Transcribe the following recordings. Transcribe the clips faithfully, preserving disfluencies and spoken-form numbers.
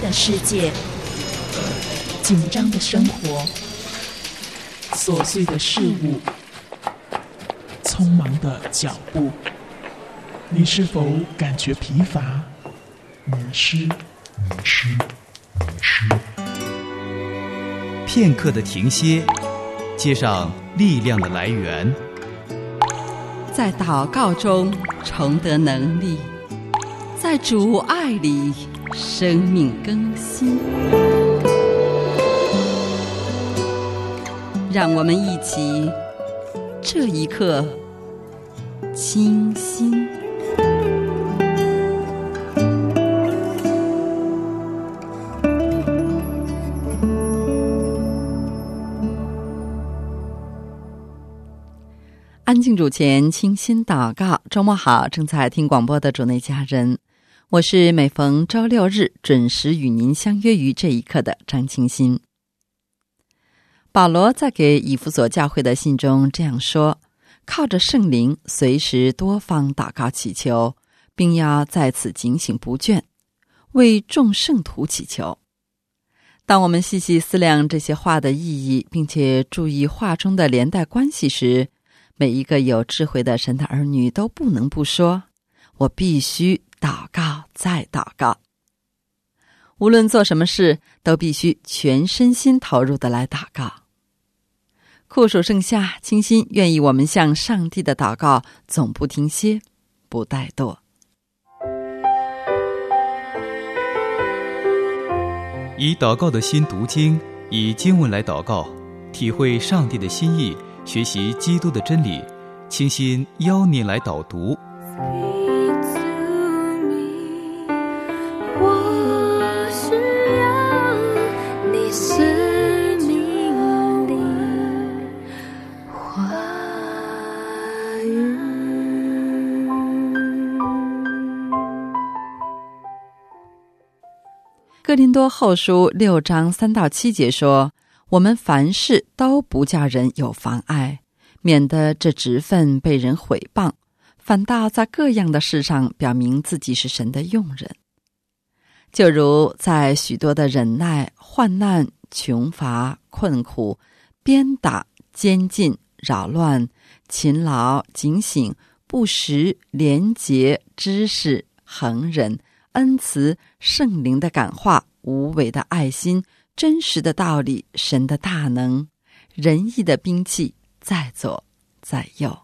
的世界，紧张的生活，琐碎的事物，匆忙的脚步，你是否感觉疲乏、迷失？迷失，迷失。 片刻的停歇，接上力量的来源， 在祷告中重得能力，在主爱里生命更新。让我们一起这一刻清心。安静主前，清心祷告。周末好，正在听广播的主内家人，我是每逢周六日准时与您相约于这一刻的张清心。保罗在给以弗所教会的信中这样说：靠着圣灵，随时多方祷告祈求，并要在此警醒不倦，为众圣徒祈求。当我们细细思量这些话的意义，并且注意话中的连带关系时，每一个有智慧的神的儿女都不能不说：我必须祷告再祷告。无论做什么事，都必须全身心投入的来祷告。酷暑盛夏，清心愿意我们向上帝的祷告总不停歇，不怠惰。 以祷告的心读经，以经文来祷告，体会上帝的心意，学习基督的真理，清心邀您来导读。 我需要你生命里话语。 哥林多后书六章三到七节说：我们凡事都不叫人有妨碍，免得这职分被人毁谤，反倒在各样的事上表明自己是神的用人。就如在许多的忍耐、患难、穷乏、困苦、鞭打、监禁、扰乱、勤劳、警醒、不时、廉洁、知识、恒忍、恩慈、圣灵的感化、无伪的爱心、真实的道理、神的大能、仁义的兵器，在左在右。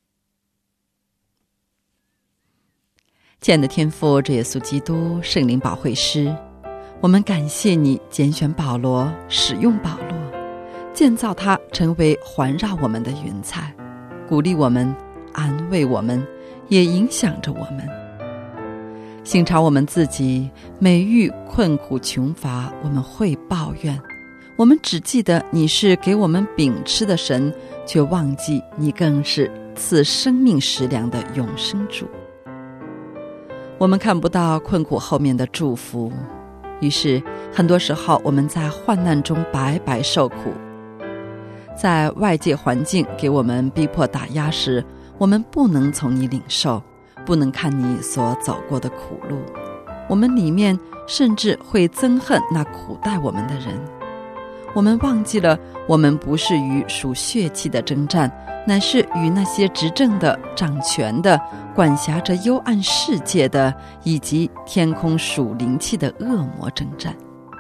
亲爱的天父，主耶稣基督，圣灵保惠师，我们感谢你拣选保罗，使用保罗，建造他成为环绕我们的云彩，鼓励我们，安慰我们，也影响着我们。省察我们自己，每遇困苦穷乏，我们会抱怨，我们只记得你是给我们饼吃的神，却忘记你更是赐生命食粮的永生主。我们看不到困苦后面的祝福，于是很多时候我们在患难中白白受苦。在外界环境给我们逼迫打压时，我们不能从你领受，不能看你所走过的苦路，我们里面甚至会憎恨那苦待我们的人。我们忘记了，我们不是与属血气的征战，乃是与那些执政的、掌权的、管辖着幽暗世界的，以及天空属灵气的恶魔征战。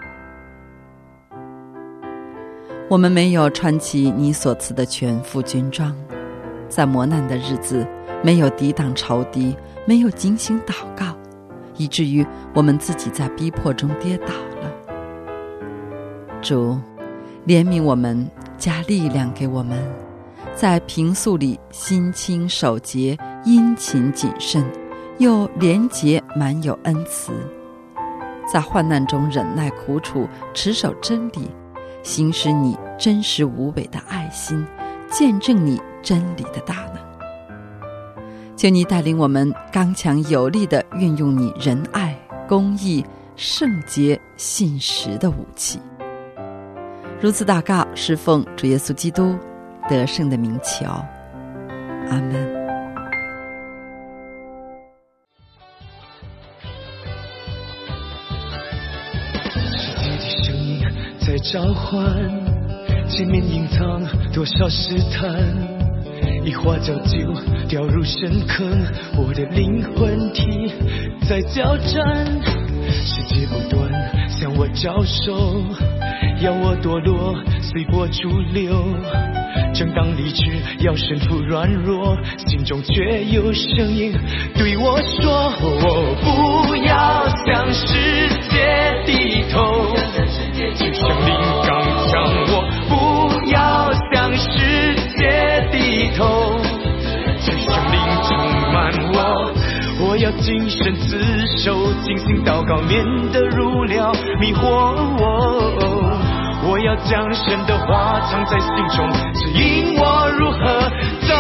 我们没有穿起你所赐的全副军装，在磨难的日子没有抵挡仇敌，没有警醒祷告，以至于我们自己在逼迫中跌倒了。主，怜悯我们，加力量给我们，在平素里心清守节，殷勤谨慎，又廉洁满有恩慈，在患难中忍耐苦楚，持守真理，行使你真实无伪的爱心，见证你真理的大能。求你带领我们刚强有力地运用你仁爱、公义、圣洁、信实的武器。如此祷告，是奉主耶稣基督得胜的名求，阿们。 在召唤，前面隐藏多少试探，一花浇酒掉入深坑，我的灵魂体在交战，世界不断向我招手，要我堕落随波逐流，正当理智要身处软弱，心中却有声音对我说，我不要向世界低头，请生命刚强，我不要向世界低头，请生命充满我，我要谨慎自守，精心祷告，免得入了迷惑我，我要将神的话藏在心中，指引我如何走，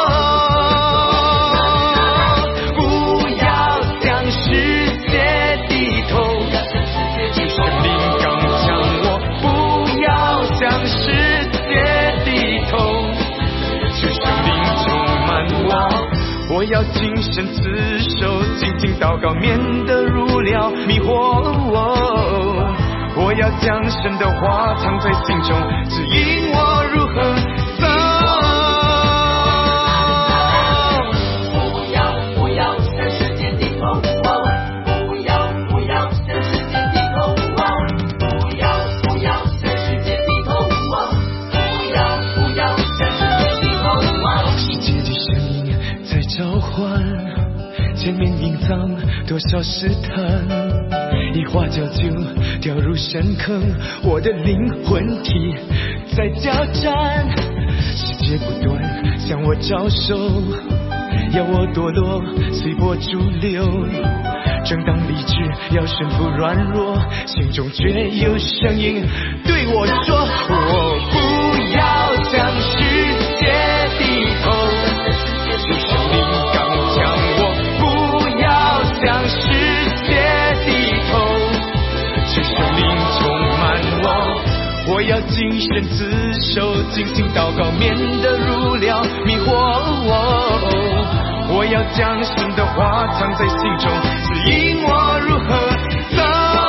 不要向世界低头，请生命刚强，我不要向世界低头，请生命充满我，我要谨慎自守，静静祷告，免得入了迷惑我，我要将神的话藏在心中，指引我如何走，不要不要向世界低头，不要不要向世界低头，不要不要向世界低头，不要不要向世界低头，世界的声音在召唤，前面隐藏多少试探，一花浇酒掉入深坑，我的灵魂体在交战，世界不断向我招手，要我堕落随波逐流，正当理智要顺服软弱，心中却有声音对我说，我不要向世界低头，请生命刚强，我不要向世界低头，请生命充满我，我要谨慎自守，精心祷告，免得入了迷惑我，我要将神的话藏在心中，指引我如何走，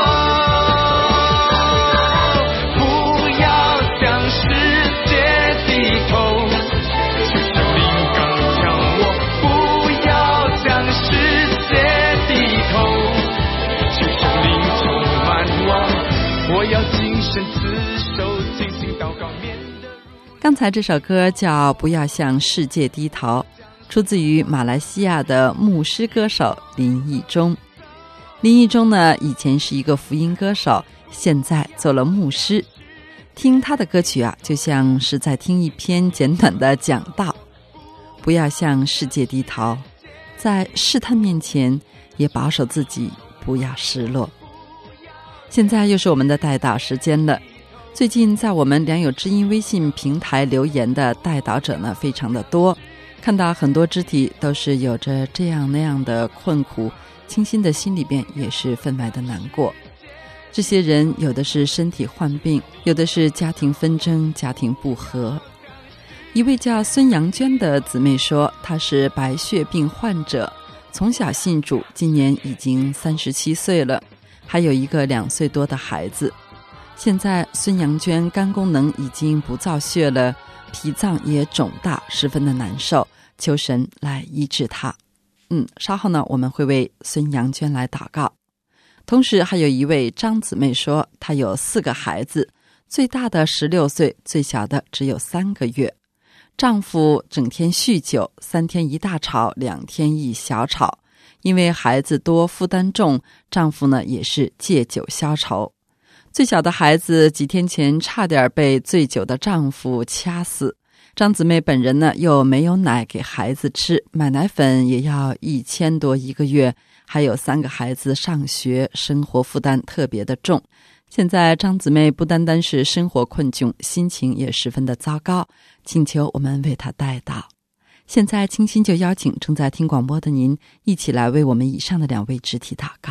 不要向世界低头，请生命刚强，我不要向世界低头，请生命充满我，我要谨慎自守，精心祷告，免得。 刚才这首歌叫《不要向世界低头》，出自于马来西亚的牧师歌手林义忠。林义忠呢，以前是一个福音歌手，现在做了牧师。听他的歌曲啊，就像是在听一篇简短的讲道。不要向世界低头，在试探面前也保守自己，不要失落。现在又是我们的代祷时间了。最近在我们良友之音微信平台留言的代祷者呢，非常的多，看到很多肢体都是有着这样那样的困苦，清新的心里边也是分外的难过。这些人有的是身体患病，有的是家庭纷争，家庭不和。一位叫孙杨娟的姊妹说，她是白血病患者，从小信主，今年已经三十七岁了，还有一个两岁多的孩子。现在孙杨娟肝功能已经不造血了，脾脏也肿大，十分的难受，求神来医治她。嗯，稍后呢，我们会为孙杨娟来祷告。同时还有一位张姊妹说，她有四个孩子，最大的十六岁，最小的只有三个月。丈夫整天酗酒，三天一大吵，两天一小吵。因为孩子多，负担重，丈夫呢也是借酒消愁。最小的孩子几天前差点被醉酒的丈夫掐死。张姊妹本人呢又没有奶给孩子吃，买奶粉也要一千多一个月，还有三个孩子上学，生活负担特别的重。现在张姊妹不单单是生活困窘，心情也十分的糟糕，请求我们为她代祷。现在清心就邀请正在听广播的您，一起来为我们以上的两位肢体祷告。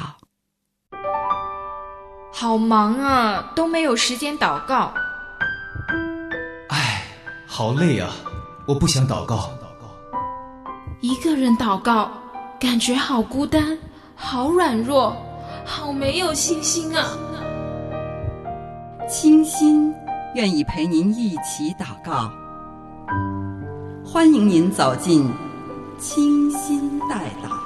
好忙啊，都没有时间祷告。 唉，好累啊，我不想祷告。 一个人祷告，感觉好孤单，好软弱，好没有信心啊。 清心愿意陪您一起祷告。欢迎您走进清心代祷。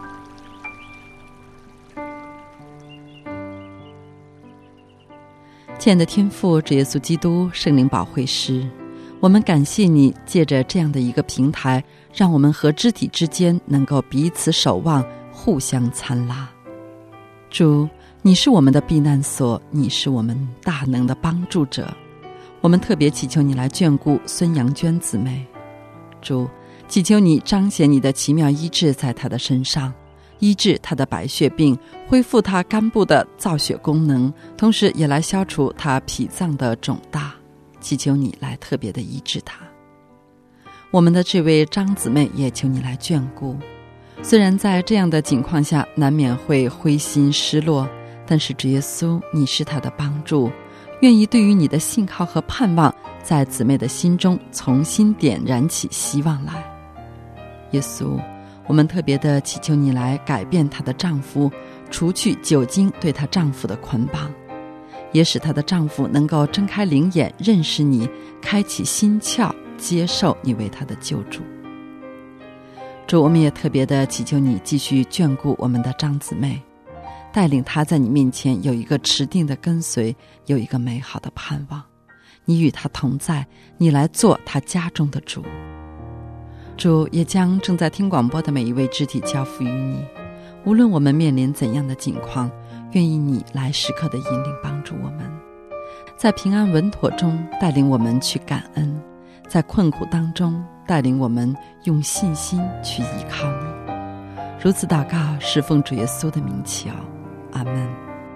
亲爱的天父，主耶稣基督圣灵保惠师，我们感谢你借着这样的一个平台，让我们和肢体之间能够彼此守望，互相参拉。主，你是我们的避难所，你是我们大能的帮助者，我们特别祈求你来眷顾孙杨娟姊妹。主，祈求你彰显你的奇妙医治在她的身上，医治她的白血病，恢复她肝部的造血功能，同时也来消除她脾脏的肿大，祈求你来特别的医治她。我们的这位张姊妹也求你来眷顾，虽然在这样的境况下难免会灰心失落，但是主耶稣，你是她的帮助，愿意对于你的信靠和盼望，在姊妹的心中重新点燃起希望来。耶稣，我们特别的祈求你来改变她的丈夫，除去酒精对她丈夫的捆绑，也使她的丈夫能够睁开灵眼，认识你，开启心窍，接受你为他的救主。主，我们也特别的祈求你继续眷顾我们的张姊妹，带领她在你面前有一个持定的跟随，有一个美好的盼望。你与她同在，你来做她家中的主。主，也将正在听广播的每一位肢体交付于你，无论我们面临怎样的境况，愿意你来时刻的引领帮助我们，在平安稳妥中带领我们去感恩，在困苦当中带领我们用信心去依靠你。如此祷告，是奉主耶稣的名求，阿们。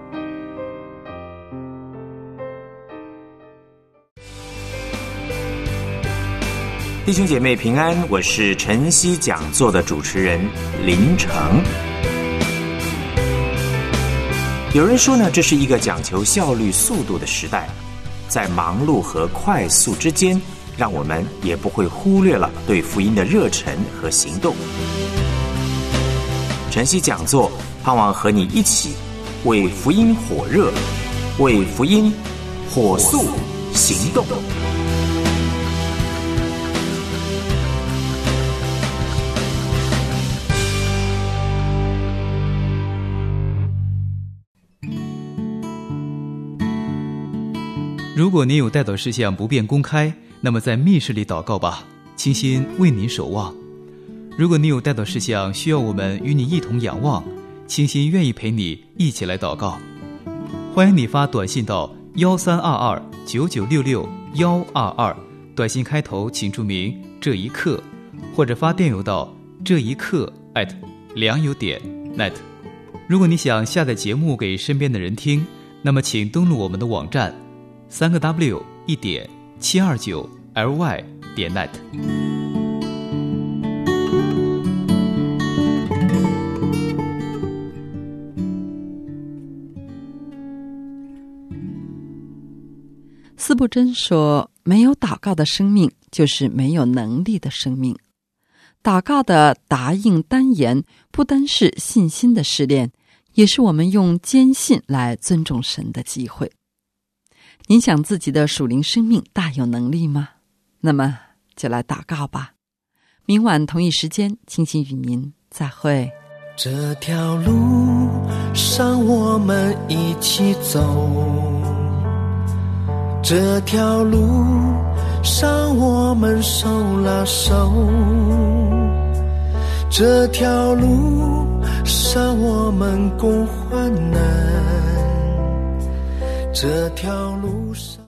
弟兄姐妹平安，我是晨曦讲座的主持人林成。有人说呢，这是一个讲求效率速度的时代，在忙碌和快速之间，让我们也不会忽略了对福音的热忱和行动。晨曦讲座盼望和你一起为福音火热，为福音火速行动。 如果您有代祷事项不便公开，那么在密室里祷告吧，清心为您守望。如果你有代祷事项需要我们与你一同仰望，清心愿意陪你一起来祷告。欢迎你发短信到幺三二二九九六六幺二二，短信开头请注明这一刻，或者发电邮到这一刻 at 良友点 net。如果你想下载节目给身边的人听，那么请登录我们的网站三个 W 一点七二九 L Y 点 net。 司布真说，没有祷告的生命就是没有能力的生命。祷告的答应单言不单是信心的试炼，也是我们用坚信来尊重神的机会。您想自己的属灵生命大有能力吗？那么就来祷告吧。明晚同一时间，清心与您再会。 这条路上我们一起走，这条路上我们手拉手，这条路上我们共患难，这条路上